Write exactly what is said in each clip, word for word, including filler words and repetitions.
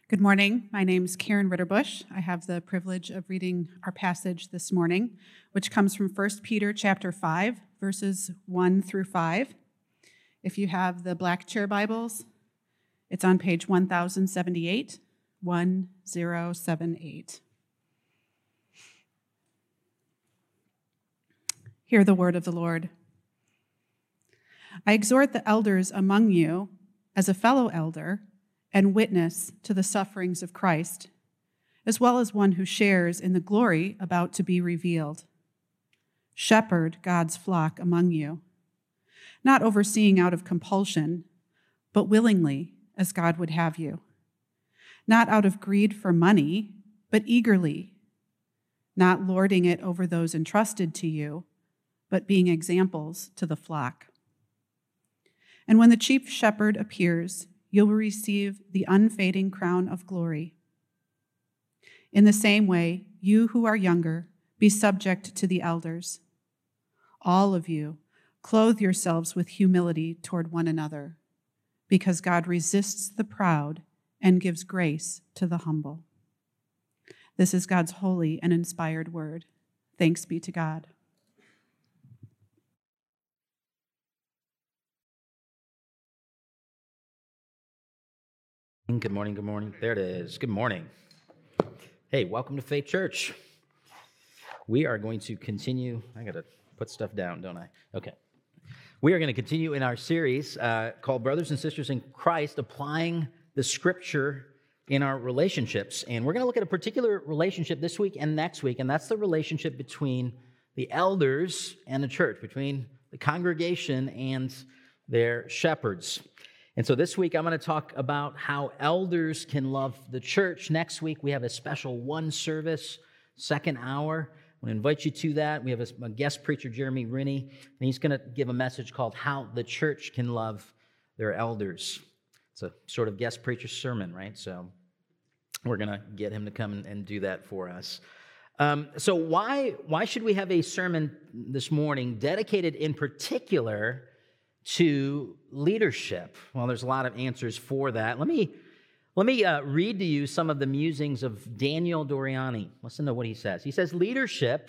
Good morning. My name is Karen Ritterbusch. I have the privilege of reading our passage this morning, which comes from First Peter chapter five, verses one through five. If you have the black chair Bibles, it's on page one thousand seventy-eight, one thousand seventy-eight. Hear the word of the Lord. I exhort the elders among you as a fellow elder and witness to the sufferings of Christ, as well as one who shares in the glory about to be revealed. Shepherd God's flock among you, not overseeing out of compulsion, but willingly, as God would have you. Not out of greed for money, but eagerly, not lording it over those entrusted to you, but being examples to the flock. And when the chief shepherd appears, you will receive the unfading crown of glory. In the same way, you who are younger, be subject to the elders. All of you, clothe yourselves with humility toward one another, because God resists the proud and gives grace to the humble. This is God's holy and inspired word. Thanks be to God. Good morning, good morning. There it is. Good morning. Hey, welcome to Faith Church. We are going to continue. I got to put stuff down, don't I? Okay. We are going to continue in our series uh, called Brothers and Sisters in Christ, applying the Scripture in our relationships. And we're going to look at a particular relationship this week and next week, and that's the relationship between the elders and the church, between the congregation and their shepherds. And so this week, I'm going to talk about how elders can love the church. Next week, we have a special one service, second hour. I want to invite you to that. We have a, a guest preacher, Jeremy Rinney, and he's going to give a message called How the Church Can Love Their Elders. It's a sort of guest preacher sermon, right? So we're going to get him to come and, and do that for us. Um, so why, why should we have a sermon this morning dedicated in particular to leadership? Well, there's a lot of answers for that. Let me let me uh, read to you some of the musings of Daniel Doriani. Listen to what he says. He says, leadership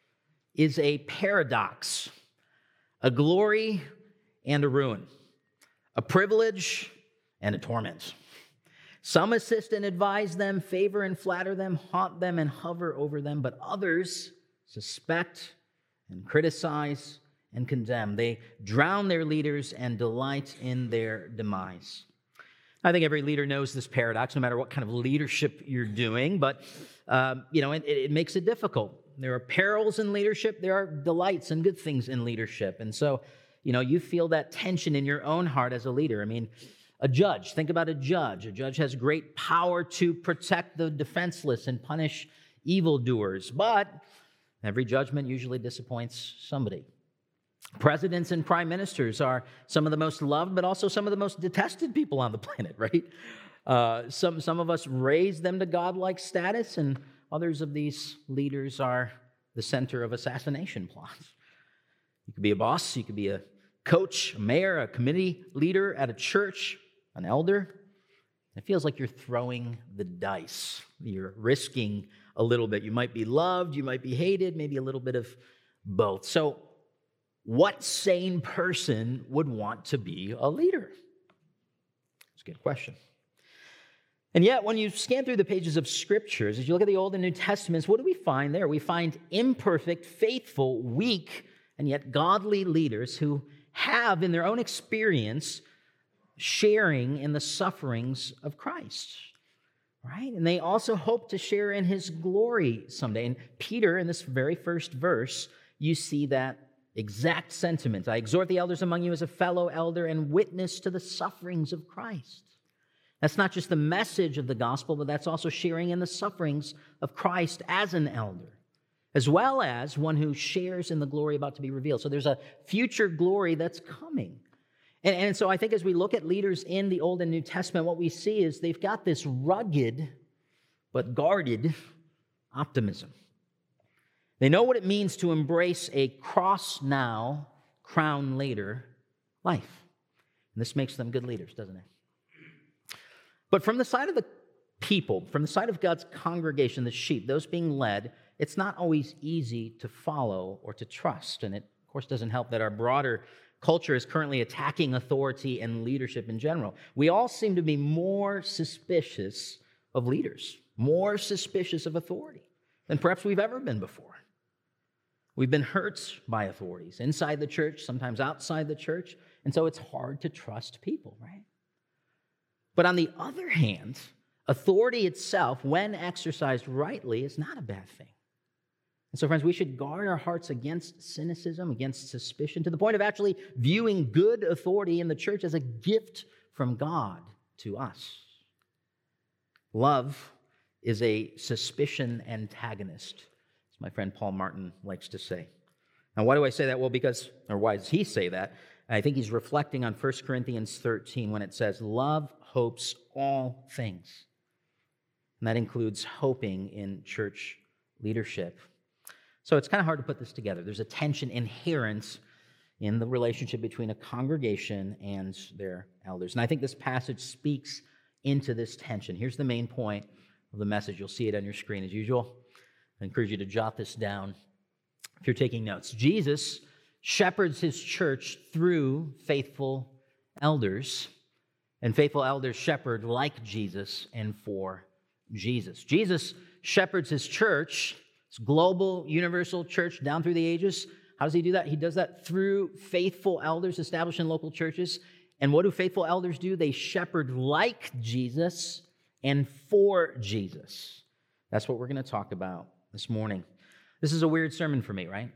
is a paradox, a glory and a ruin, a privilege and a torment. Some assist and advise them, favor and flatter them, haunt them and hover over them, but others suspect and criticize and condemn. They drown their leaders and delight in their demise. I think every leader knows this paradox, no matter what kind of leadership you're doing, but um, you know, it, it makes it difficult. There are perils in leadership. There are delights and good things in leadership. And so, you know, you feel that tension in your own heart as a leader. I mean, a judge, think about a judge. A judge has great power to protect the defenseless and punish evildoers, but every judgment usually disappoints somebody. Presidents and prime ministers are some of the most loved, but also some of the most detested people on the planet, right? Uh, some, some of us raise them to godlike status, and others of these leaders are the center of assassination plots. You could be a boss, you could be a coach, a mayor, a committee leader at a church, an elder. It feels like you're throwing the dice. You're risking a little bit. You might be loved, you might be hated, maybe a little bit of both. So, what sane person would want to be a leader? That's a good question. And yet, when you scan through the pages of Scriptures, as you look at the Old and New Testaments, what do we find there? We find imperfect, faithful, weak, and yet godly leaders who have, in their own experience, sharing in the sufferings of Christ, right? And they also hope to share in His glory someday. And Peter, in this very first verse, you see that exact sentiment. I exhort the elders among you as a fellow elder and witness to the sufferings of Christ. That's not just the message of the gospel, but that's also sharing in the sufferings of Christ as an elder, as well as one who shares in the glory about to be revealed. So there's a future glory that's coming. And, and so I think as we look at leaders in the Old and New Testament, what we see is they've got this rugged but guarded optimism. They know what it means to embrace a cross now, crown later life. And this makes them good leaders, doesn't it? But from the side of the people, from the side of God's congregation, the sheep, those being led, it's not always easy to follow or to trust. And it, of course, doesn't help that our broader culture is currently attacking authority and leadership in general. We all seem to be more suspicious of leaders, more suspicious of authority than perhaps we've ever been before. We've been hurt by authorities inside the church, sometimes outside the church, and so it's hard to trust people, right? But on the other hand, authority itself, when exercised rightly, is not a bad thing. And so, friends, we should guard our hearts against cynicism, against suspicion, to the point of actually viewing good authority in the church as a gift from God to us. Love is a suspicion antagonist, as my friend Paul Martin likes to say. Now, why do I say that? Well, because, or why does he say that? I think he's reflecting on First Corinthians thirteen when it says, love hopes all things. And that includes hoping in church leadership. So it's kind of hard to put this together. There's a tension inherent in the relationship between a congregation and their elders. And I think this passage speaks into this tension. Here's the main point of the message. You'll see it on your screen as usual. I encourage you to jot this down if you're taking notes. Jesus shepherds his church through faithful elders, and faithful elders shepherd like Jesus and for Jesus. Jesus shepherds his church, his global, universal church down through the ages. How does he do that? He does that through faithful elders established in local churches. And what do faithful elders do? They shepherd like Jesus and for Jesus. That's what we're going to talk about this morning. This is a weird sermon for me, right?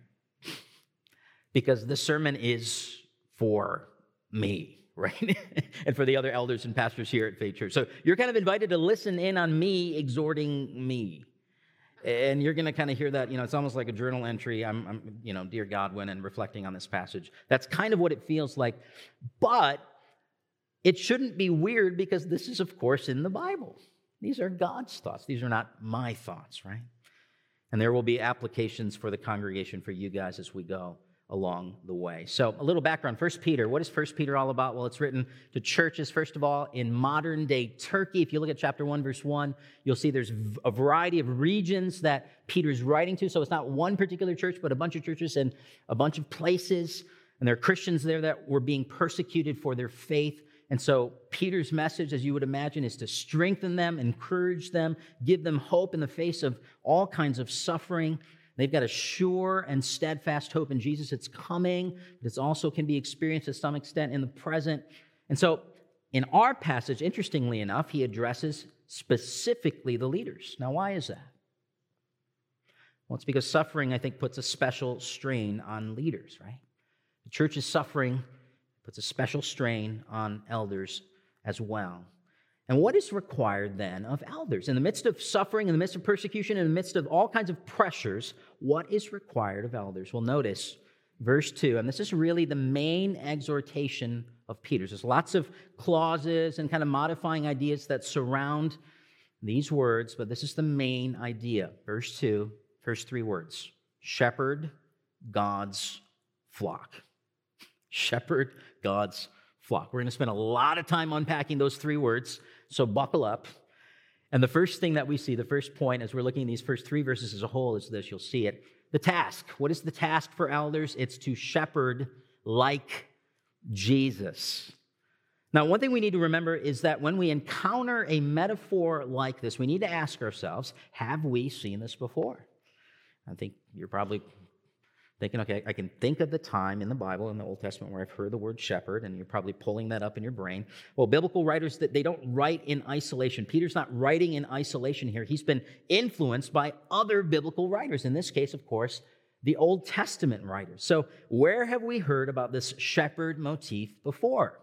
Because this sermon is for me, right? And for the other elders and pastors here at Faith Church. So you're kind of invited to listen in on me exhorting me. And you're going to kind of hear that, you know, it's almost like a journal entry. I'm, I'm, you know, dear Godwin, and reflecting on this passage. That's kind of what it feels like. But it shouldn't be weird because this is, of course, in the Bible. These are God's thoughts. These are not my thoughts, right? And there will be applications for the congregation for you guys as we go along the way. So a little background. First Peter. What is First Peter all about? Well, it's written to churches, first of all, in modern-day Turkey. If you look at chapter one, verse one, you'll see there's a variety of regions that Peter's writing to. So it's not one particular church, but a bunch of churches in a bunch of places. And there are Christians there that were being persecuted for their faith. And so Peter's message, as you would imagine, is to strengthen them, encourage them, give them hope in the face of all kinds of suffering. They've got a sure and steadfast hope in Jesus. It's coming, but it also can be experienced to some extent in the present. And so in our passage, interestingly enough, he addresses specifically the leaders. Now, why is that? Well, it's because suffering, I think, puts a special strain on leaders, right? The church is suffering, puts a special strain on elders as well. And what is required then of elders? In the midst of suffering, in the midst of persecution, in the midst of all kinds of pressures, what is required of elders? Well, notice verse two, and this is really the main exhortation of Peter. There's lots of clauses and kind of modifying ideas that surround these words, but this is the main idea. Verse two, first three words: shepherd God's flock. Shepherd God's flock. We're going to spend a lot of time unpacking those three words, so buckle up. And the first thing that we see, the first point as we're looking at these first three verses as a whole is this. You'll see it. The task. What is the task for elders? It's to shepherd like Jesus. Now, one thing we need to remember is that when we encounter a metaphor like this, we need to ask ourselves, have we seen this before? I think you're probably thinking, okay, I can think of the time in the Bible, in the Old Testament, where I've heard the word shepherd, and you're probably pulling that up in your brain. Well, biblical writers, they don't write in isolation. Peter's not writing in isolation here. He's been influenced by other biblical writers. In this case, of course, the Old Testament writers. So where have we heard about this shepherd motif before?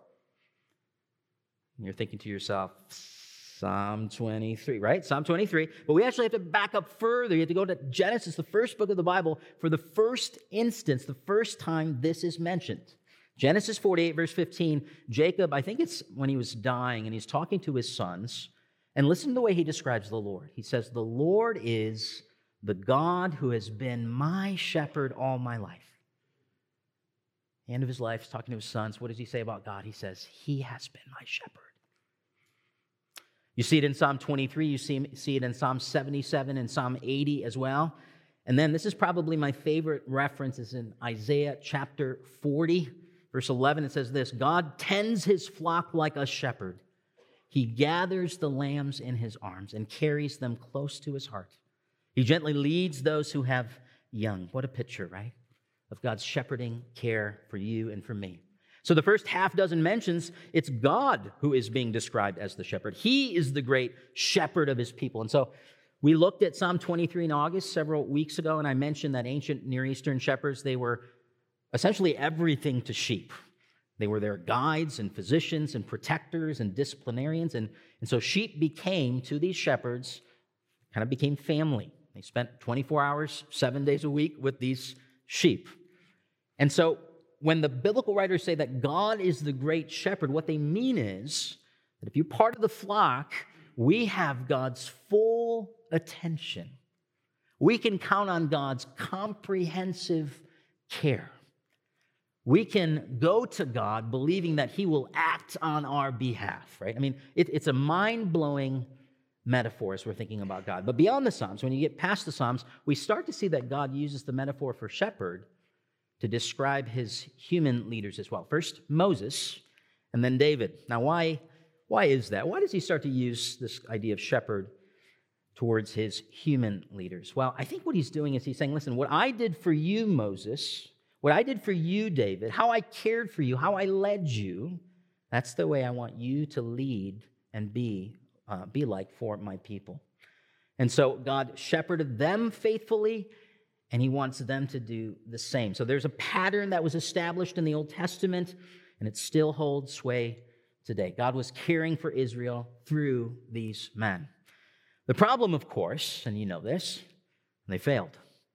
And you're thinking to yourself, Psalm twenty-three, right? Psalm twenty-three. But we actually have to back up further. You have to go to Genesis, the first book of the Bible, for the first instance, the first time this is mentioned. Genesis forty-eight, verse fifteen, Jacob, I think it's when he was dying, and he's talking to his sons. And listen to the way he describes the Lord. He says, the Lord is the God who has been my shepherd all my life. The end of his life, he's talking to his sons. What does he say about God? He says, he has been my shepherd. You see it in Psalm twenty-three, you see, see it in Psalm seventy-seven and Psalm eighty as well. And then this is probably my favorite reference, is in Isaiah chapter forty, verse eleven. It says this: God tends his flock like a shepherd. He gathers the lambs in his arms and carries them close to his heart. He gently leads those who have young. What a picture, right? Of God's shepherding care for you and for me. So the first half dozen mentions, it's God who is being described as the shepherd. He is the great shepherd of his people. And so we looked at Psalm twenty-three in August several weeks ago, and I mentioned that ancient Near Eastern shepherds, they were essentially everything to sheep. They were their guides and physicians and protectors and disciplinarians. And, and so sheep became, to these shepherds, kind of became family. They spent twenty-four hours, seven days a week with these sheep. And so when the biblical writers say that God is the great shepherd, what they mean is that if you're part of the flock, we have God's full attention. We can count on God's comprehensive care. We can go to God believing that he will act on our behalf, right? I mean, it, it's a mind-blowing metaphor as we're thinking about God. But beyond the Psalms, when you get past the Psalms, we start to see that God uses the metaphor for shepherd to describe his human leaders as well. First, Moses, and then David. Now, why, why is that? Why does he start to use this idea of shepherd towards his human leaders? Well, I think what he's doing is he's saying, listen, what I did for you, Moses, what I did for you, David, how I cared for you, how I led you, that's the way I want you to lead and be, uh, be like for my people. And so God shepherded them faithfully, and he wants them to do the same. So there's a pattern that was established in the Old Testament, and it still holds sway today. God was caring for Israel through these men. The problem, of course, and you know this, they failed.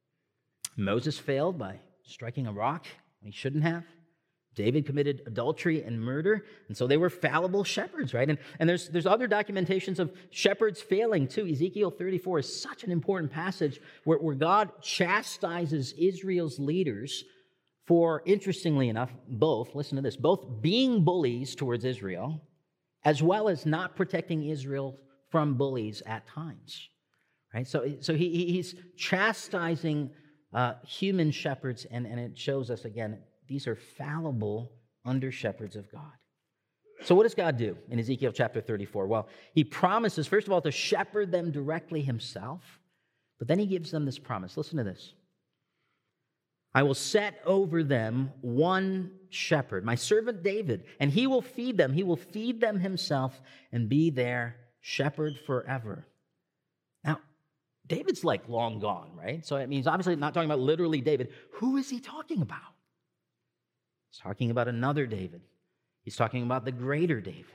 Moses failed by striking a rock when he shouldn't have. David committed adultery and murder, and so they were fallible shepherds, right? And, and there's, there's other documentations of shepherds failing too. Ezekiel thirty-four is such an important passage where, where God chastises Israel's leaders for, interestingly enough, both, listen to this, both being bullies towards Israel as well as not protecting Israel from bullies at times, right? So, so he, he's chastising uh, human shepherds, and, and it shows us, again, these are fallible under-shepherds of God. So what does God do in Ezekiel chapter thirty-four? Well, he promises, first of all, to shepherd them directly himself, but then he gives them this promise. Listen to this. I will set over them one shepherd, my servant David, and he will feed them. He will feed them himself and be their shepherd forever. Now, David's like long gone, right? So it means obviously not talking about literally David. Who is he talking about? He's talking about another David. He's talking about the greater David,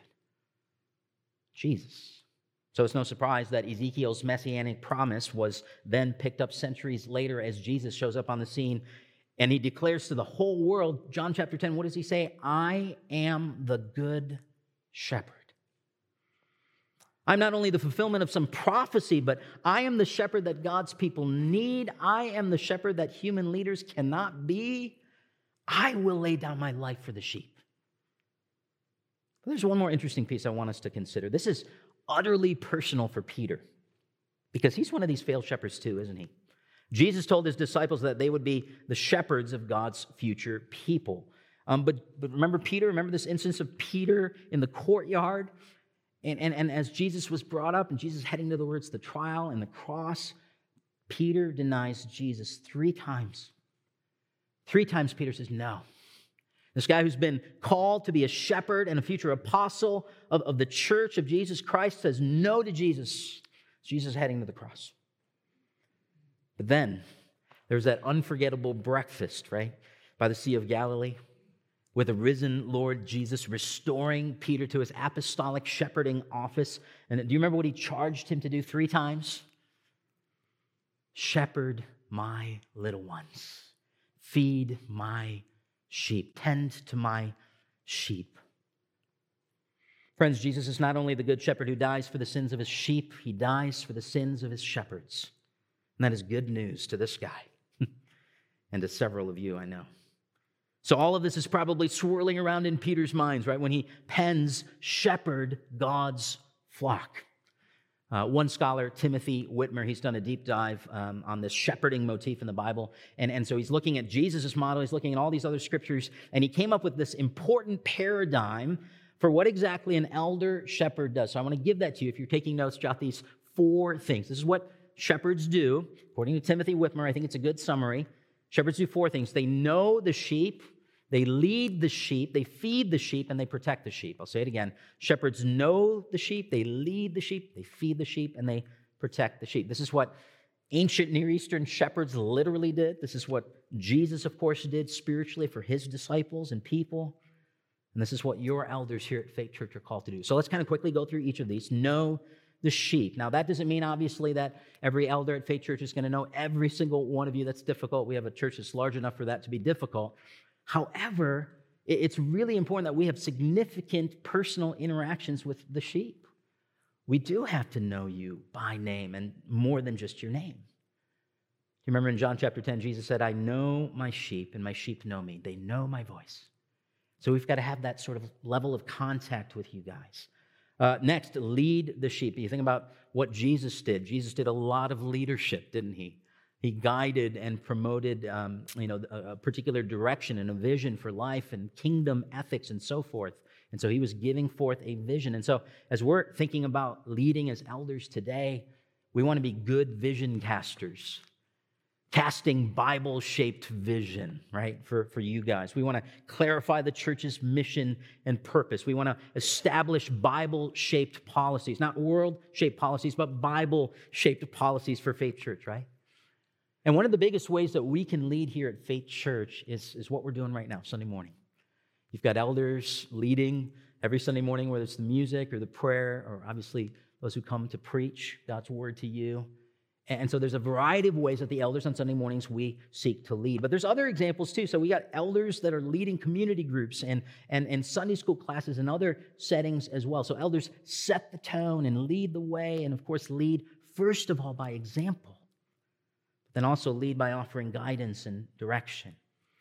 Jesus. So it's no surprise that Ezekiel's messianic promise was then picked up centuries later as Jesus shows up on the scene, and he declares to the whole world, John chapter ten, what does he say? I am the good shepherd. I'm not only the fulfillment of some prophecy, but I am the shepherd that God's people need. I am the shepherd that human leaders cannot be. I will lay down my life for the sheep. But there's one more interesting piece I want us to consider. This is utterly personal for Peter, because he's one of these failed shepherds too, isn't he? Jesus told his disciples that they would be the shepherds of God's future people. Um, but, but remember Peter? Remember this instance of Peter in the courtyard? And, and, and as Jesus was brought up, and Jesus heading towards the trial and the cross, Peter denies Jesus three times. Three times Peter says, no. This guy who's been called to be a shepherd and a future apostle of, of the church of Jesus Christ says no to Jesus. Jesus heading to the cross. But then there's that unforgettable breakfast, right, by the Sea of Galilee, with the risen Lord Jesus restoring Peter to his apostolic shepherding office. And do you remember what he charged him to do three times? Shepherd my little ones. Feed my sheep. Tend to my sheep. Friends, Jesus is not only the good shepherd who dies for the sins of his sheep, he dies for the sins of his shepherds. And that is good news to this guy and to several of you, I know. So all of this is probably swirling around in Peter's minds, right, when he pens shepherd God's flock. Uh, one scholar, Timothy Whitmer, he's done a deep dive um, on this shepherding motif in the Bible. And, and so he's looking at Jesus' model, he's looking at all these other scriptures, and he came up with this important paradigm for what exactly an elder shepherd does. So I want to give that to you. If you're taking notes, jot these four things. This is what shepherds do. According to Timothy Whitmer, I think it's a good summary. Shepherds do four things. They know the sheep, they lead the sheep, they feed the sheep, and they protect the sheep. I'll say it again. Shepherds know the sheep, they lead the sheep, they feed the sheep, and they protect the sheep. This is what ancient Near Eastern shepherds literally did. This is what Jesus, of course, did spiritually for his disciples and people. And this is what your elders here at Faith Church are called to do. So let's kind of quickly go through each of these. Know the sheep. Now, that doesn't mean, obviously, that every elder at Faith Church is going to know every single one of you. That's difficult. We have a church that's large enough for that to be difficult. However, it's really important that we have significant personal interactions with the sheep. We do have to know you by name and more than just your name. You remember in John chapter ten, Jesus said, I know my sheep and my sheep know me. They know my voice. So we've got to have that sort of level of contact with you guys. Uh, next, lead the sheep. You think about what Jesus did. Jesus did a lot of leadership, didn't he? He guided and promoted, um, you know, a, a particular direction and a vision for life and kingdom ethics and so forth. And so he was giving forth a vision. And so as we're thinking about leading as elders today, we want to be good vision casters, casting Bible-shaped vision, right, for, for you guys. We want to clarify the church's mission and purpose. We want to establish Bible-shaped policies, not world-shaped policies, but Bible-shaped policies for Faith Church, right? And one of the biggest ways that we can lead here at Faith Church is, is what we're doing right now, Sunday morning. You've got elders leading every Sunday morning, whether it's the music or the prayer, or obviously those who come to preach God's word to you. And so there's a variety of ways that the elders on Sunday mornings we seek to lead. But there's other examples too. So we got elders that are leading community groups and, and, and Sunday school classes and other settings as well. So elders set the tone and lead the way, and of course lead first of all by example, then also lead by offering guidance and direction.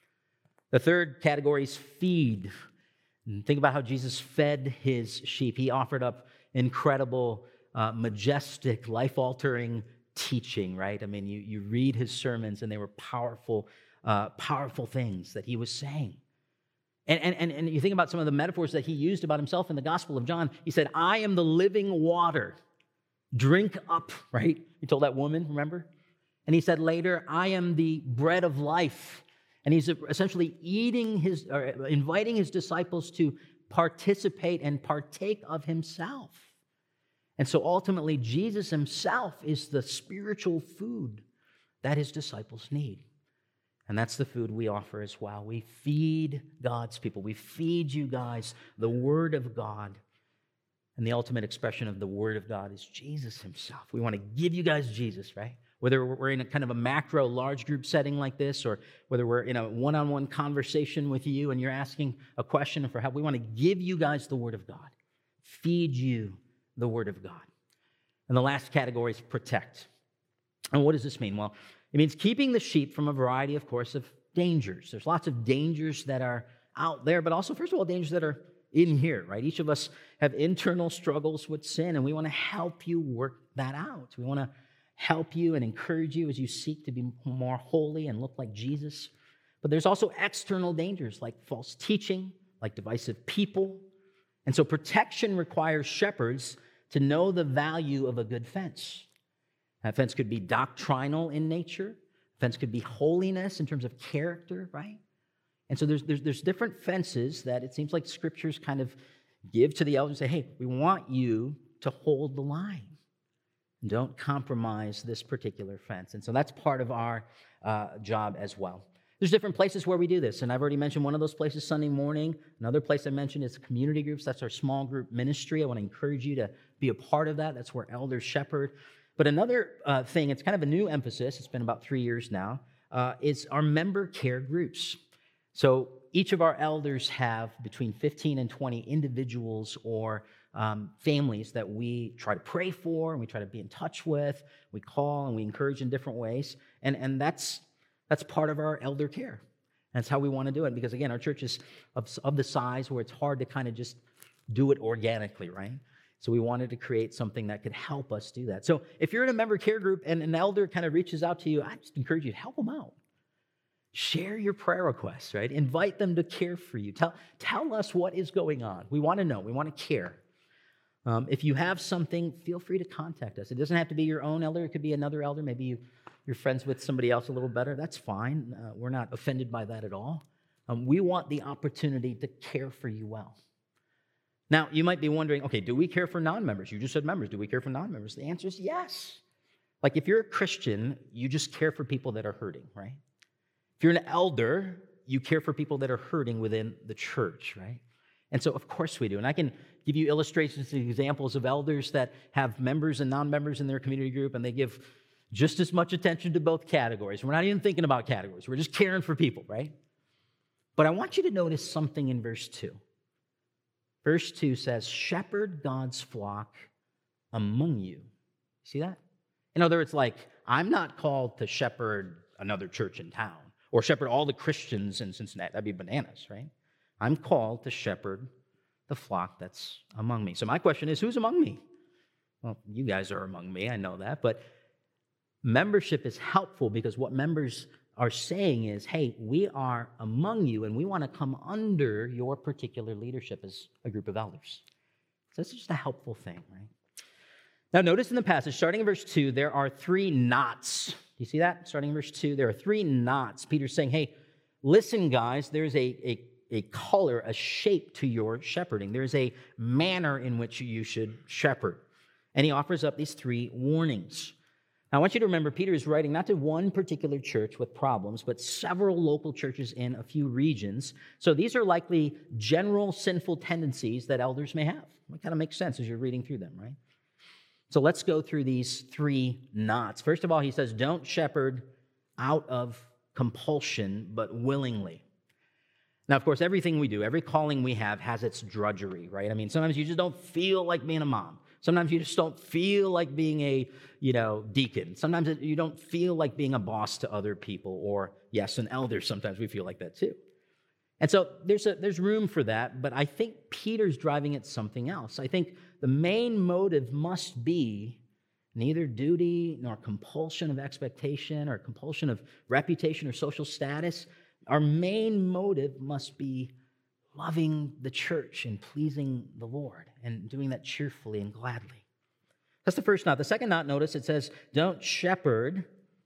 The third category is feed. And think about how Jesus fed his sheep. He offered up incredible, uh, majestic, life-altering teaching, right? I mean, you, you read his sermons, and they were powerful, uh, powerful things that he was saying. And, and, and you think about some of the metaphors that he used about himself in the Gospel of John. He said, I am the living water. Drink up, right? He told that woman, remember? And he said later, I am the bread of life. And he's essentially eating his, or inviting his disciples to participate and partake of himself. And so ultimately, Jesus himself is the spiritual food that his disciples need. And that's the food we offer as well. We feed God's people. We feed you guys the Word of God. And the ultimate expression of the Word of God is Jesus himself. We want to give you guys Jesus, right? Whether we're in a kind of a macro large group setting like this, or whether we're in a one-on-one conversation with you and you're asking a question for help, we want to give you guys the Word of God. Feed you the Word of God. And the last category is protect. And what does this mean? Well, it means keeping the sheep from a variety, of course, of dangers. There's lots of dangers that are out there, but also, first of all, dangers that are in here, right? Each of us have internal struggles with sin, and we want to help you work that out. We want to help you and encourage you as you seek to be more holy and look like Jesus. But there's also external dangers like false teaching, like divisive people. And so protection requires shepherds to know the value of a good fence. That fence could be doctrinal in nature. Fence could be holiness in terms of character, right? And so there's, there's, there's different fences that it seems like scriptures kind of give to the elders and say, hey, we want you to hold the line. Don't compromise this particular fence. And so that's part of our uh, job as well. There's different places where we do this, and I've already mentioned one of those places Sunday morning. Another place I mentioned is community groups. That's our small group ministry. I want to encourage you to be a part of that. That's where elders shepherd. But another uh, thing, it's kind of a new emphasis, it's been about three years now, uh, is our member care groups. So each of our elders have between fifteen and twenty individuals or um, families that we try to pray for and we try to be in touch with. We call and we encourage in different ways. And, and that's that's part of our elder care. That's how we want to do it. Because again, our church is of, of the size where it's hard to kind of just do it organically, right? So we wanted to create something that could help us do that. So if you're in a member care group and an elder kind of reaches out to you, I just encourage you to help them out. Share your prayer requests, right? Invite them to care for you. Tell, tell us what is going on. We want to know. We want to care. Um, if you have something, feel free to contact us. It doesn't have to be your own elder. It could be another elder. Maybe you, you're friends with somebody else a little better. That's fine. Uh, we're not offended by that at all. Um, we want the opportunity to care for you well. Now, you might be wondering, okay, do we care for non-members? You just said members. Do we care for non-members? The answer is yes. Like if you're a Christian, you just care for people that are hurting, right? If you're an elder, you care for people that are hurting within the church, right? And so, of course we do. And I can give you illustrations and examples of elders that have members and non-members in their community group, and they give just as much attention to both categories. We're not even thinking about categories. We're just caring for people, right? But I want you to notice something in verse two. Verse two says, shepherd God's flock among you. See that? In other words, like, I'm not called to shepherd another church in town or shepherd all the Christians in Cincinnati. That'd be bananas, right? I'm called to shepherd the flock that's among me. So my question is, who's among me? Well, you guys are among me. I know that. But membership is helpful because what members are saying is, hey, we are among you and we want to come under your particular leadership as a group of elders. So it's just a helpful thing, right? Now, notice in the passage, starting in verse two, there are three knots. Do you see that? Starting in verse two, there are three knots. Peter's saying, hey, listen, guys, there's a, a, a color, a shape to your shepherding. There's a manner in which you should shepherd. And he offers up these three warnings. Now, I want you to remember, Peter is writing not to one particular church with problems, but several local churches in a few regions. So these are likely general sinful tendencies that elders may have. It kind of makes sense as you're reading through them, right? So let's go through these three knots. First of all, he says, don't shepherd out of compulsion, but willingly. Now, of course, everything we do, every calling we have has its drudgery, right? I mean, sometimes you just don't feel like being a mom. Sometimes you just don't feel like being a, you know, deacon. Sometimes you don't feel like being a boss to other people, or, yes, an elder. Sometimes we feel like that too. And so there's a, there's room for that, but I think Peter's driving at something else. I think the main motive must be neither duty nor compulsion of expectation or compulsion of reputation or social status. Our main motive must be loving the church and pleasing the Lord and doing that cheerfully and gladly. That's the first knot. The second knot, notice it says, don't shepherd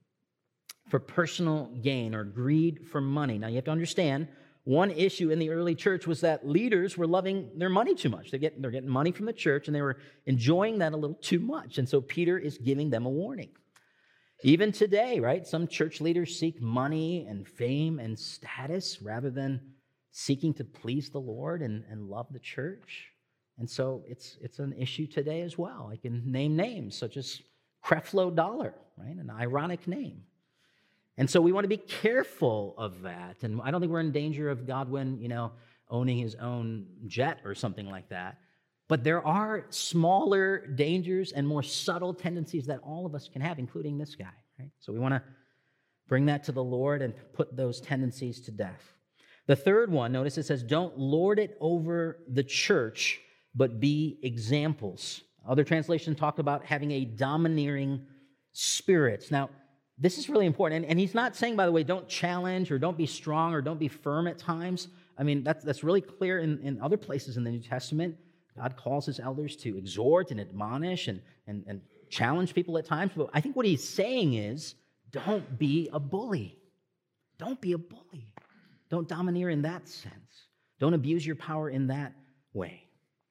for personal gain or greed for money. Now you have to understand, one issue in the early church was that leaders were loving their money too much. They're getting, they're getting money from the church and they were enjoying that a little too much. And so Peter is giving them a warning. Even today, right, some church leaders seek money and fame and status rather than seeking to please the Lord and, and love the church. And so it's it's an issue today as well. I can name names such as Creflo Dollar, right? An ironic name. And so we want to be careful of that. And I don't think we're in danger of Godwin, you know, owning his own jet or something like that. But there are smaller dangers and more subtle tendencies that all of us can have, including this guy, right? So we want to bring that to the Lord and put those tendencies to death. The third one, notice it says, don't lord it over the church, but be examples. Other translations talk about having a domineering spirit. Now, this is really important. And, and he's not saying, by the way, don't challenge or don't be strong or don't be firm at times. I mean, that's, that's really clear in, in other places in the New Testament. God calls his elders to exhort and admonish and, and, and challenge people at times. But I think what he's saying is, don't be a bully. Don't be a bully. Don't domineer in that sense. Don't abuse your power in that way.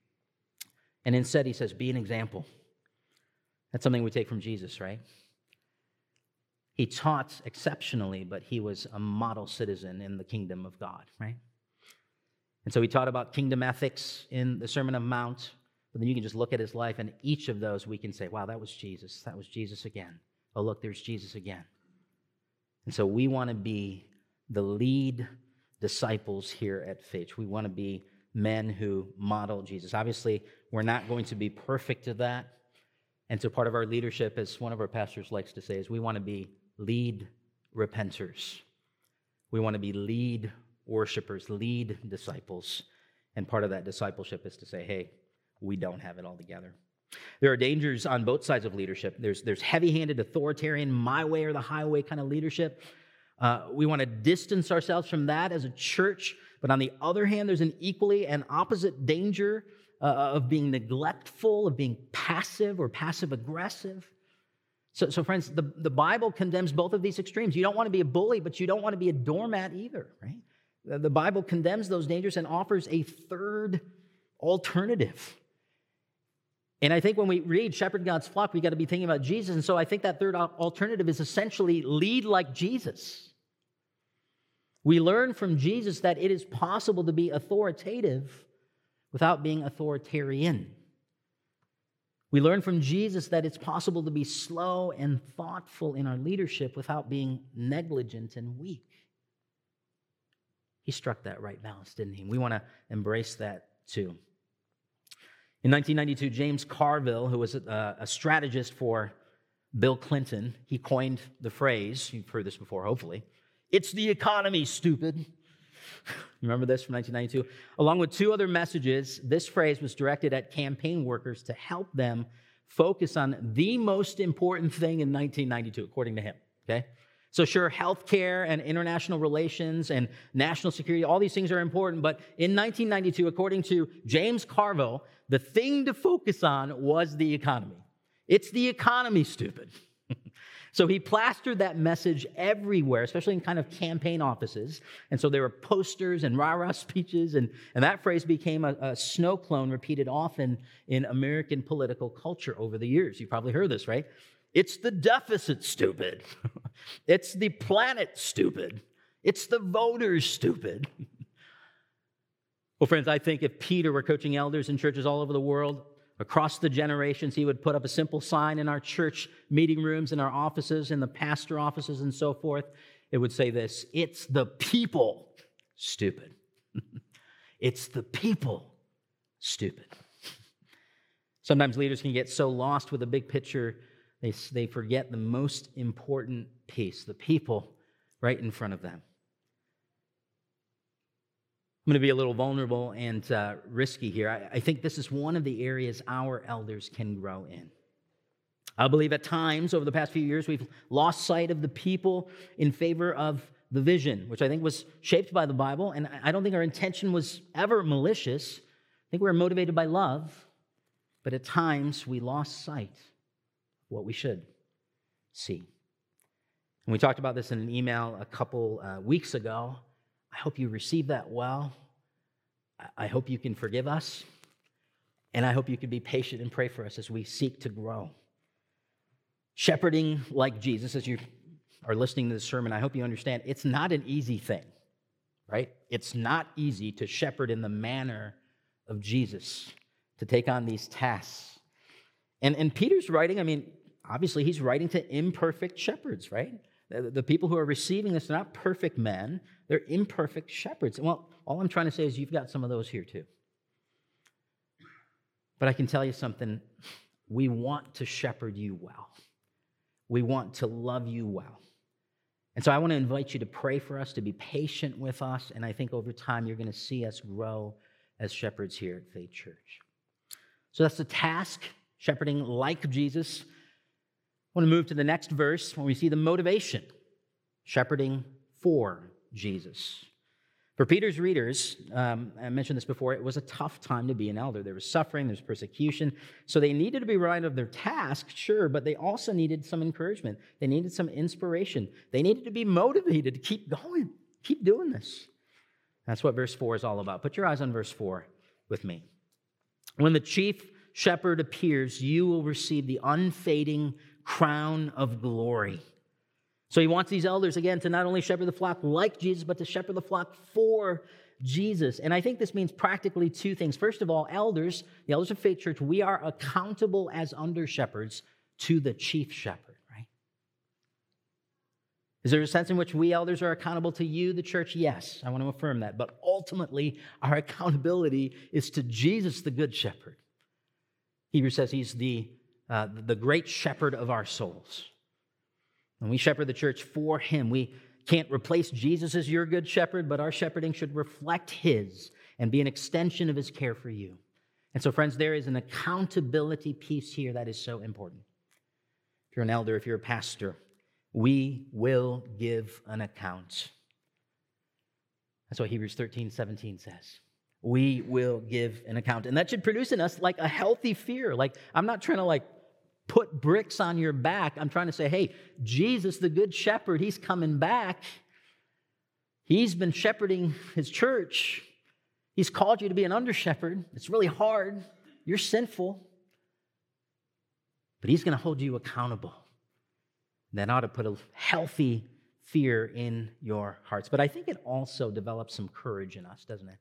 And instead, he says, be an example. That's something we take from Jesus, right? He taught exceptionally, but he was a model citizen in the kingdom of God, right? And so he taught about kingdom ethics in the Sermon on the Mount, but then you can just look at his life, and each of those we can say, wow, that was Jesus. That was Jesus again. Oh, look, there's Jesus again. And so we want to be the lead disciples here at Fitch. We want to be men who model Jesus. Obviously, we're not going to be perfect at that. And so part of our leadership, as one of our pastors likes to say, is we want to be lead repenters. We want to be lead worshipers, lead disciples. And part of that discipleship is to say, hey, we don't have it all together. There are dangers on both sides of leadership. There's, there's heavy-handed, authoritarian, my way or the highway kind of leadership. Uh, we want to distance ourselves from that as a church. But on the other hand, there's an equally and opposite danger uh, of being neglectful, of being passive or passive-aggressive. So, so friends, the, the Bible condemns both of these extremes. You don't want to be a bully, but you don't want to be a doormat either, right? The, the Bible condemns those dangers and offers a third alternative. And I think when we read Shepherd God's flock, we got to be thinking about Jesus. And so I think that third alternative is essentially lead like Jesus. We learn from Jesus that it is possible to be authoritative without being authoritarian. We learn from Jesus that it's possible to be slow and thoughtful in our leadership without being negligent and weak. He struck that right balance, didn't he? We want to embrace that too. In nineteen ninety-two, James Carville, who was a, a strategist for Bill Clinton, he coined the phrase, you've heard this before, hopefully, "It's the economy, stupid." Remember this from nineteen ninety-two? Along with two other messages, this phrase was directed at campaign workers to help them focus on the most important thing in nineteen ninety-two, according to him, okay? So sure, healthcare and international relations and national security, all these things are important, but in nineteen ninety-two, according to James Carville, the thing to focus on was the economy. It's the economy, stupid. So he plastered that message everywhere, especially in kind of campaign offices. And so there were posters and rah-rah speeches, and, and that phrase became a, a snow clone repeated often in American political culture over the years. You've probably heard this, right? It's the deficit, stupid. It's the planet, stupid. It's the voters, stupid. Well, friends, I think if Peter were coaching elders in churches all over the world, across the generations, he would put up a simple sign in our church meeting rooms, in our offices, in the pastor offices, and so forth. It would say this: "It's the people, stupid." It's the people, stupid. Sometimes leaders can get so lost with the big picture, they, they forget the most important piece, the people right in front of them. I'm going to be a little vulnerable and uh, risky here. I, I think this is one of the areas our elders can grow in. I believe at times over the past few years we've lost sight of the people in favor of the vision, which I think was shaped by the Bible, and I don't think our intention was ever malicious. I think we were motivated by love, but at times we lost sight of what we should see. And we talked about this in an email a couple uh, weeks ago. I hope you receive that well. I hope you can forgive us. And I hope you can be patient and pray for us as we seek to grow. Shepherding like Jesus, as you are listening to this sermon, I hope you understand, it's not an easy thing, right? It's not easy to shepherd in the manner of Jesus, to take on these tasks. And, and Peter's writing, I mean, obviously he's writing to imperfect shepherds, right? The people who are receiving this are not perfect men. They're imperfect shepherds. Well, all I'm trying to say is you've got some of those here too. But I can tell you something. We want to shepherd you well. We want to love you well. And so I want to invite you to pray for us, to be patient with us. And I think over time you're going to see us grow as shepherds here at Faith Church. So that's the task, shepherding like Jesus. I want to move to the next verse when we see the motivation, shepherding for Jesus. For Peter's readers, um, I mentioned this before, it was a tough time to be an elder. There was suffering, there was persecution, so they needed to be reminded of their task, sure, but they also needed some encouragement. They needed some inspiration. They needed to be motivated to keep going, keep doing this. That's what verse four is all about. Put your eyes on verse four with me. When the chief shepherd appears, you will receive the unfading crown of glory. So he wants these elders, again, to not only shepherd the flock like Jesus, but to shepherd the flock for Jesus. And I think this means practically two things. First of all, elders, the elders of Faith Church, we are accountable as under-shepherds to the chief shepherd, right? Is there a sense in which we elders are accountable to you, the church? Yes, I want to affirm that. But ultimately, our accountability is to Jesus, the good shepherd. Hebrews says he's the Uh, the great shepherd of our souls. And we shepherd the church for him. We can't replace Jesus as your good shepherd, but our shepherding should reflect his and be an extension of his care for you. And so, friends, there is an accountability piece here that is so important. If you're an elder, if you're a pastor, we will give an account. That's what Hebrews thirteen seventeen says. We will give an account. And that should produce in us like a healthy fear. Like, I'm not trying to like put bricks on your back. I'm trying to say, hey, Jesus, the good shepherd, he's coming back. He's been shepherding his church. He's called you to be an under-shepherd. It's really hard. You're sinful. But he's going to hold you accountable. That ought to put a healthy fear in your hearts. But I think it also develops some courage in us, doesn't it?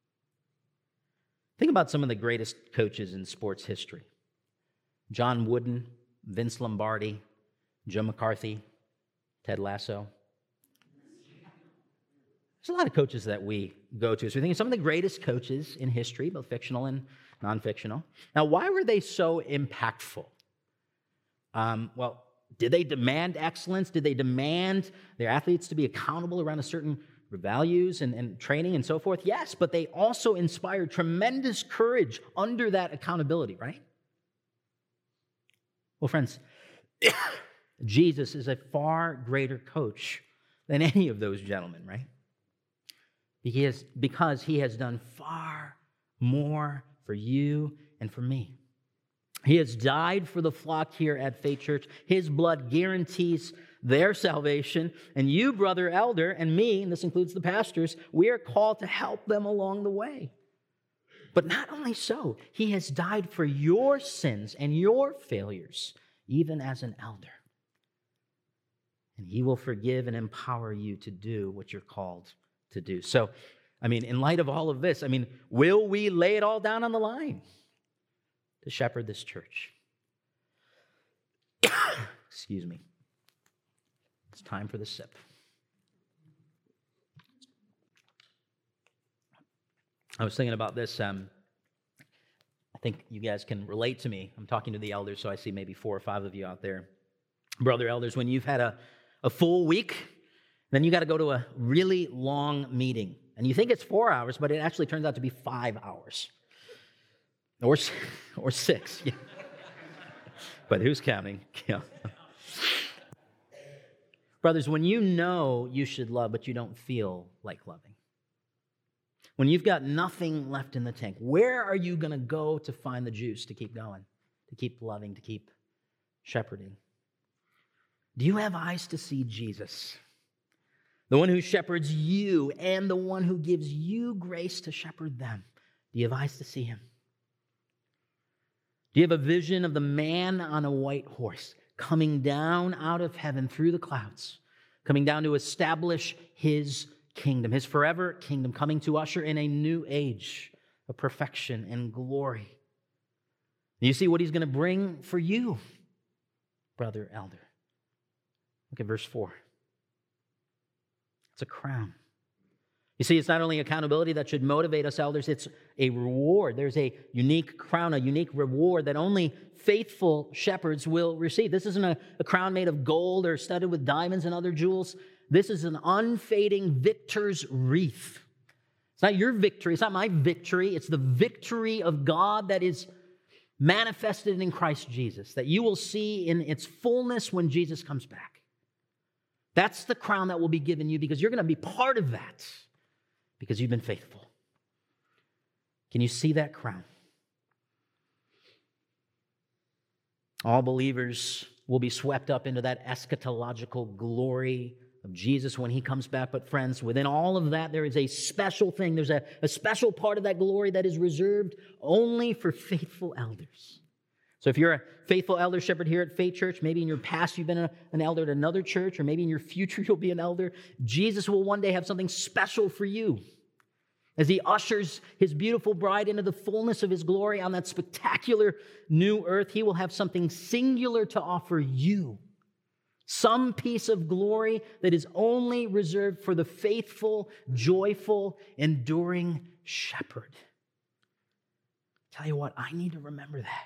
Think about some of the greatest coaches in sports history. John Wooden, Vince Lombardi, Joe McCarthy, Ted Lasso. There's a lot of coaches that we go to. So we think of some of the greatest coaches in history, both fictional and non-fictional. Now, why were they so impactful? Um, well, did they demand excellence? Did they demand their athletes to be accountable around a certain values and, and training and so forth? Yes, but they also inspired tremendous courage under that accountability, right? Well, friends, Jesus is a far greater coach than any of those gentlemen, right? He is, because he has done far more for you and for me. He has died for the flock here at Faith Church. His blood guarantees their salvation. And you, brother elder, and me, and this includes the pastors, we are called to help them along the way. But not only so, he has died for your sins and your failures, even as an elder. And he will forgive and empower you to do what you're called to do. So, I mean, in light of all of this, I mean, will we lay it all down on the line to shepherd this church? Excuse me. It's time for the sip. I was thinking about this. Um, I think you guys can relate to me. I'm talking to the elders, so I see maybe four or five of you out there. Brother elders, when you've had a, a full week, then you got to go to a really long meeting. And you think it's four hours, but it actually turns out to be five hours. Or, or six. Yeah. But who's counting? Yeah. Brothers, when you know you should love, but you don't feel like loving, when you've got nothing left in the tank, where are you going to go to find the juice to keep going, to keep loving, to keep shepherding? Do you have eyes to see Jesus, the one who shepherds you and the one who gives you grace to shepherd them? Do you have eyes to see him? Do you have a vision of the man on a white horse coming down out of heaven through the clouds, coming down to establish his kingdom, his forever kingdom, coming to usher in a new age of perfection and glory? And you see what he's going to bring for you, brother elder. Look at verse four. It's a crown. You see, it's not only accountability that should motivate us elders, it's a reward. There's a unique crown, a unique reward that only faithful shepherds will receive. This isn't a, a crown made of gold or studded with diamonds and other jewels. This is an unfading victor's wreath. It's not your victory. It's not my victory. It's the victory of God that is manifested in Christ Jesus, that you will see in its fullness when Jesus comes back. That's the crown that will be given you because you're going to be part of that because you've been faithful. Can you see that crown? All believers will be swept up into that eschatological glory of Jesus when he comes back. But friends, within all of that, there is a special thing. There's a, a special part of that glory that is reserved only for faithful elders. So if you're a faithful elder shepherd here at Faith Church, maybe in your past you've been a, an elder at another church, or maybe in your future you'll be an elder, Jesus will one day have something special for you as he ushers his beautiful bride into the fullness of his glory on that spectacular new earth. He will have something singular to offer you, some piece of glory that is only reserved for the faithful, joyful, enduring shepherd. Tell you what, I need to remember that.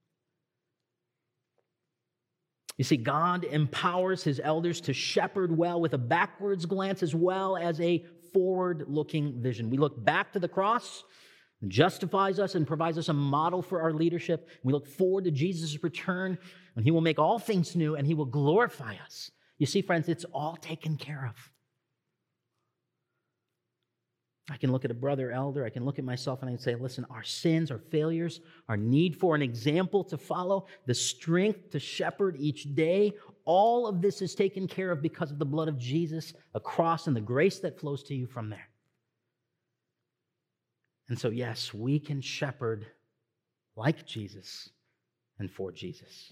You see, God empowers his elders to shepherd well with a backwards glance as well as a forward-looking vision. We look back to the cross, justifies us and provides us a model for our leadership. We look forward to Jesus' return, and he will make all things new, and he will glorify us. You see, friends, it's all taken care of. I can look at a brother elder, I can look at myself, and I can say, listen, our sins, our failures, our need for an example to follow, the strength to shepherd each day, all of this is taken care of because of the blood of Jesus, a cross, and the grace that flows to you from there. And so, yes, we can shepherd like Jesus and for Jesus.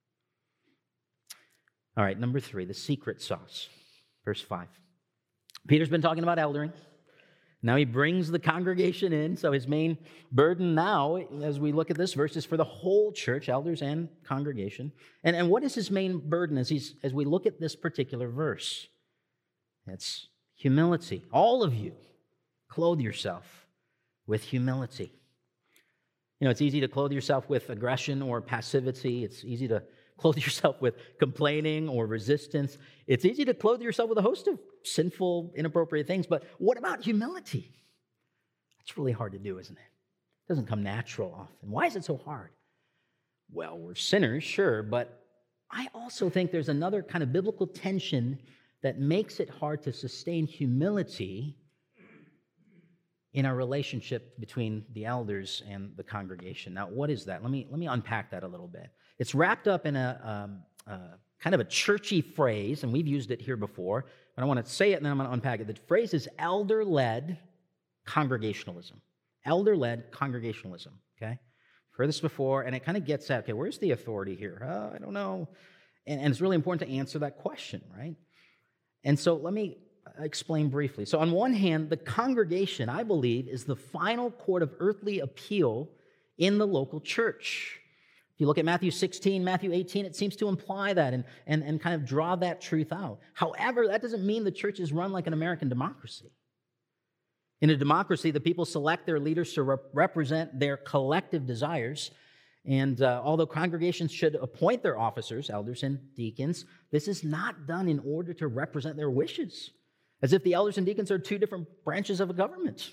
All right, number three, the secret sauce. Verse five. Peter's been talking about eldering. Now he brings the congregation in. So his main burden now, as we look at this verse, is for the whole church, elders and congregation. And, and what is his main burden as, he's, as we look at this particular verse? It's humility. All of you, clothe yourself with humility. You know, it's easy to clothe yourself with aggression or passivity. It's easy to clothe yourself with complaining or resistance. It's easy to clothe yourself with a host of sinful, inappropriate things. But what about humility? That's really hard to do, isn't it? It doesn't come natural often. Why is it so hard? Well, we're sinners, sure, but I also think there's another kind of biblical tension that makes it hard to sustain humility in our relationship between the elders and the congregation. Now, what is that? Let me, let me unpack that a little bit. It's wrapped up in a um, uh, kind of a churchy phrase, and we've used it here before, but I want to say it and then I'm going to unpack it. The phrase is elder-led congregationalism. Elder-led congregationalism, okay? I've heard this before, and it kind of gets at, okay, where's the authority here? Oh, I don't know. And, and it's really important to answer that question, right? And so let me explain briefly. So on one hand, the congregation, I believe, is the final court of earthly appeal in the local church. If you look at Matthew sixteen, Matthew eighteen, it seems to imply that and, and, and kind of draw that truth out. However, that doesn't mean the church is run like an American democracy. In a democracy, the people select their leaders to rep- represent their collective desires. And uh, although congregations should appoint their officers, elders and deacons, this is not done in order to represent their wishes, as if the elders and deacons are two different branches of a government.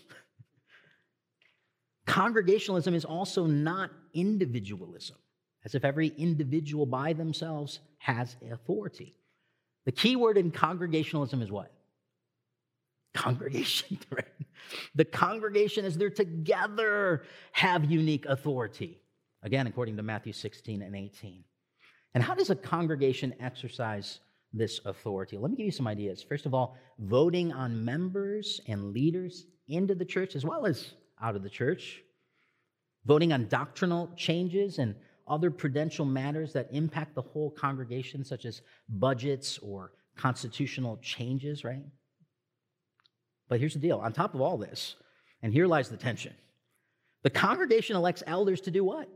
Congregationalism is also not individualism, as if every individual by themselves has authority. The key word in congregationalism is what? Congregation, right? The congregation, as they're together, have unique authority. Again, according to Matthew sixteen and eighteen. And how does a congregation exercise this authority? Let me give you some ideas. First of all, voting on members and leaders into the church as well as out of the church. Voting on doctrinal changes and other prudential matters that impact the whole congregation, such as budgets or constitutional changes, right? But here's the deal. On top of all this, and here lies the tension, the congregation elects elders to do what?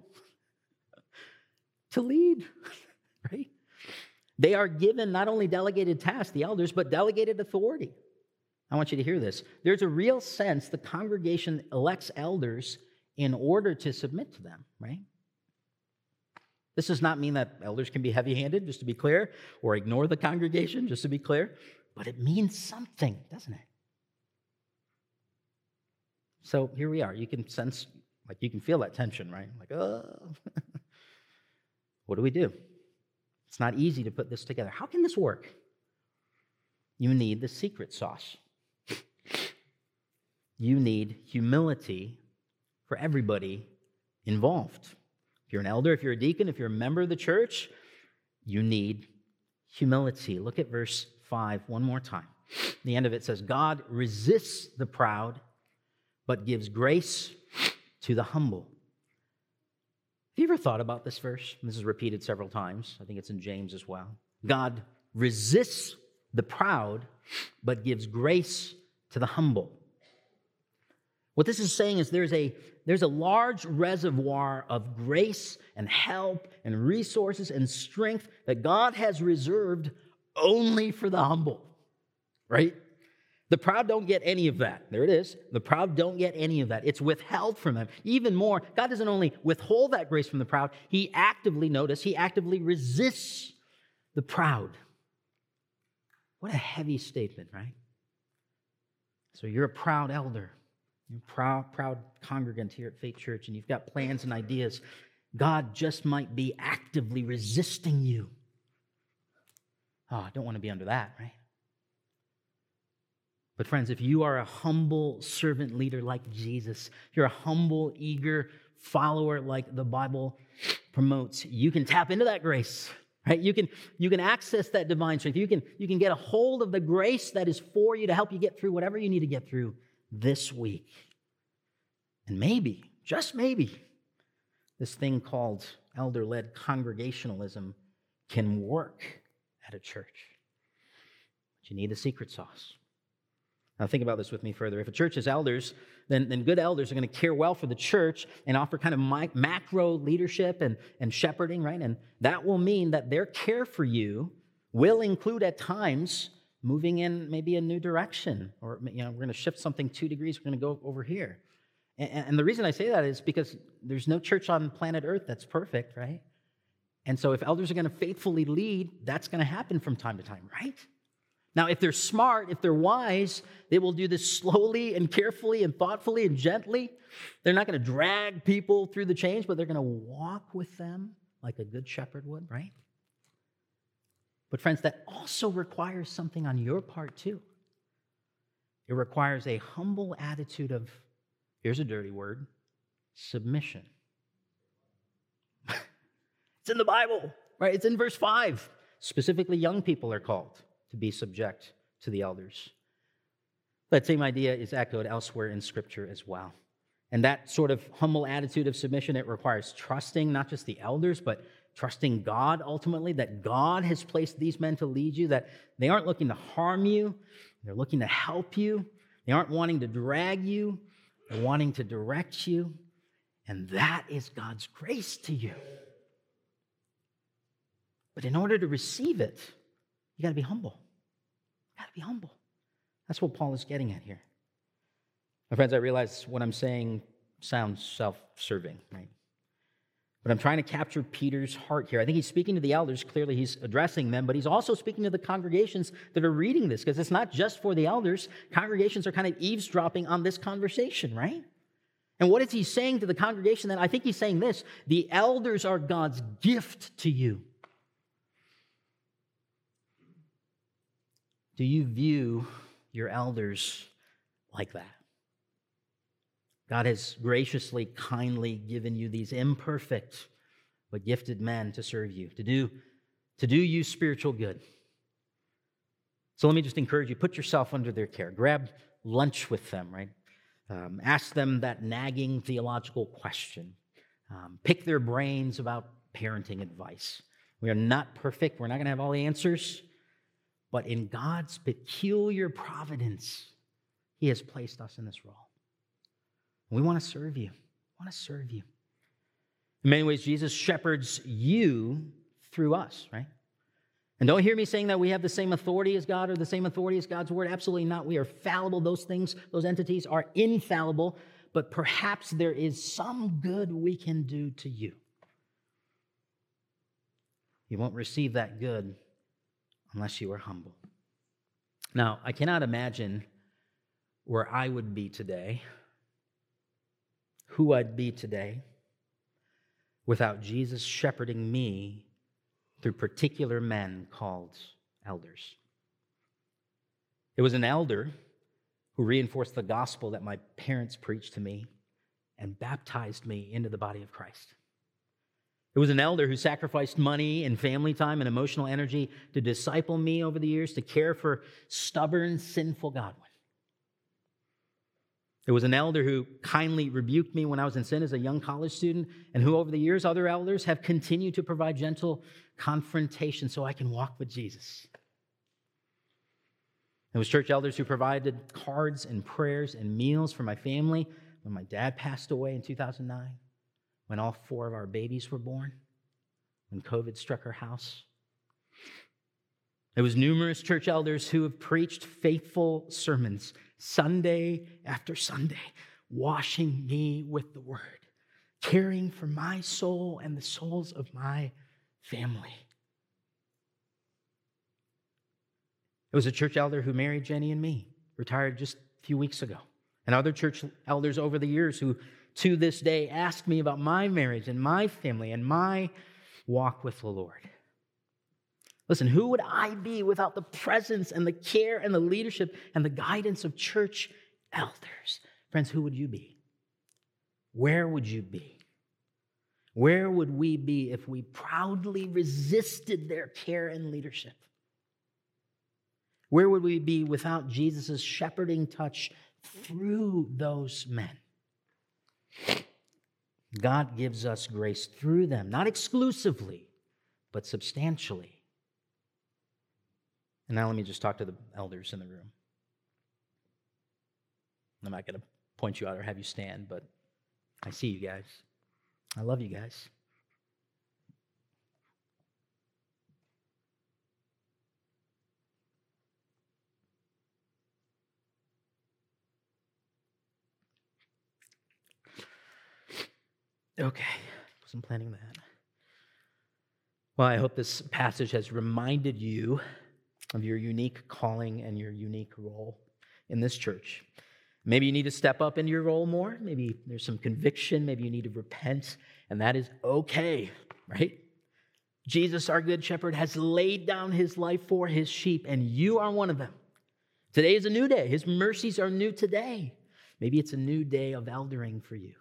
To lead, right? They are given not only delegated tasks, the elders, but delegated authority. I want you to hear this. There's a real sense the congregation elects elders in order to submit to them, right? This does not mean that elders can be heavy-handed, just to be clear, or ignore the congregation, just to be clear, but it means something, doesn't it? So here we are. You can sense, like you can feel that tension, right? Like, oh, what do we do? It's not easy to put this together. How can this work? You need the secret sauce. You need humility for everybody involved. If you're an elder, if you're a deacon, if you're a member of the church, you need humility. Look at verse five one more time. The end of it says, God resists the proud, but gives grace to the humble. Have you ever thought about this verse? This is repeated several times. I think it's in James as well. God resists the proud, but gives grace to the humble. What this is saying is there's a, there's a large reservoir of grace and help and resources and strength that God has reserved only for the humble, right? The proud don't get any of that. There it is. The proud don't get any of that. It's withheld from them. Even more, God doesn't only withhold that grace from the proud, He actively, notice, He actively resists the proud. What a heavy statement, right? So you're a proud elder. You're a proud, proud congregant here at Faith Church, and you've got plans and ideas. God just might be actively resisting you. Oh, I don't want to be under that, right? But friends, if you are a humble servant leader like Jesus, if you're a humble, eager follower like the Bible promotes, you can tap into that grace, right? You can, you can access that divine strength. You can, you can get a hold of the grace that is for you to help you get through whatever you need to get through this week. And maybe, just maybe, this thing called elder-led congregationalism can work at a church. But you need the secret sauce. Now think about this with me further. If a church has elders, then, then good elders are going to care well for the church and offer kind of mi- macro leadership and, and shepherding, right? And that will mean that their care for you will include at times moving in maybe a new direction. Or, you know, we're going to shift something two degrees. We're going to go over here. And, and the reason I say that is because there's no church on planet Earth that's perfect, right? And so if elders are going to faithfully lead, that's going to happen from time to time, right? Now, if they're smart, if they're wise, they will do this slowly and carefully and thoughtfully and gently. They're not going to drag people through the change, but they're going to walk with them like a good shepherd would, right? But friends, that also requires something on your part too. It requires a humble attitude of, here's a dirty word, submission. It's in the Bible, right? It's in verse five. Specifically, young people are called to be subject to the elders. That same idea is echoed elsewhere in Scripture as well. And that sort of humble attitude of submission, it requires trusting not just the elders, but trusting God ultimately, that God has placed these men to lead you, that they aren't looking to harm you, they're looking to help you, they aren't wanting to drag you, they're wanting to direct you, and that is God's grace to you. But in order to receive it, you got to be humble. You got to be humble. That's what Paul is getting at here. My friends, I realize what I'm saying sounds self-serving, right? But I'm trying to capture Peter's heart here. I think he's speaking to the elders. Clearly, he's addressing them, but he's also speaking to the congregations that are reading this, because it's not just for the elders. Congregations are kind of eavesdropping on this conversation, right? And what is he saying to the congregation then? I think he's saying this: the elders are God's gift to you. Do you view your elders like that? God has graciously, kindly given you these imperfect but gifted men to serve you, to do, to do you spiritual good. So let me just encourage you, put yourself under their care. Grab lunch with them, right? Um, ask them that nagging theological question. Um, pick their brains about parenting advice. We are not perfect. We're not going to have all the answers. But in God's peculiar providence, He has placed us in this role. We want to serve you. We want to serve you. In many ways, Jesus shepherds you through us, right? And don't hear me saying that we have the same authority as God or the same authority as God's word. Absolutely not. We are fallible. Those things, those entities are infallible. But perhaps there is some good we can do to you. You won't receive that good unless you are humble. Now, I cannot imagine where I would be today, who I'd be today, without Jesus shepherding me through particular men called elders. It was an elder who reinforced the gospel that my parents preached to me and baptized me into the body of Christ. It was an elder who sacrificed money and family time and emotional energy to disciple me over the years, to care for stubborn, sinful Godwin. It was an elder who kindly rebuked me when I was in sin as a young college student, and who over the years, other elders have continued to provide gentle confrontation so I can walk with Jesus. It was church elders who provided cards and prayers and meals for my family when my dad passed away in two thousand nine. When all four of our babies were born, when COVID struck our house. There was numerous church elders who have preached faithful sermons Sunday after Sunday, washing me with the word, caring for my soul and the souls of my family. It was a church elder who married Jenny and me, retired just a few weeks ago. and other church elders over the years who to this day ask me about my marriage and my family and my walk with the Lord. Listen, who would I be without the presence and the care and the leadership and the guidance of church elders? Friends, who would you be? Where would you be? Where would we be if we proudly resisted their care and leadership? Where would we be without Jesus' shepherding touch through those men? God gives us grace through them, not exclusively, but substantially. And now let me just talk to the elders in the room. I'm not going to point you out or have you stand, but I see you guys. I love you guys. Okay, wasn't planning that. Well, I hope this passage has reminded you of your unique calling and your unique role in this church. Maybe you need to step up into your role more. Maybe there's some conviction. Maybe you need to repent, and that is okay, right? Jesus, our good shepherd, has laid down his life for his sheep, and you are one of them. Today is a new day. His mercies are new today. Maybe it's a new day of eldering for you.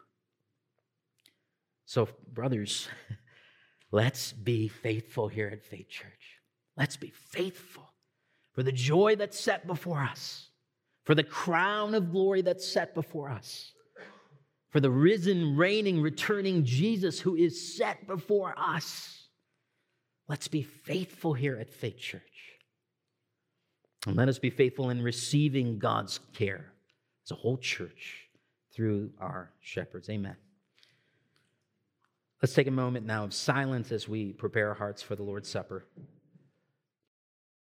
So, brothers, let's be faithful here at Faith Church. Let's be faithful for the joy that's set before us, for the crown of glory that's set before us, for the risen, reigning, returning Jesus who is set before us. Let's be faithful here at Faith Church. And let us be faithful in receiving God's care as a whole church through our shepherds. Amen. Let's take a moment now of silence as we prepare our hearts for the Lord's Supper.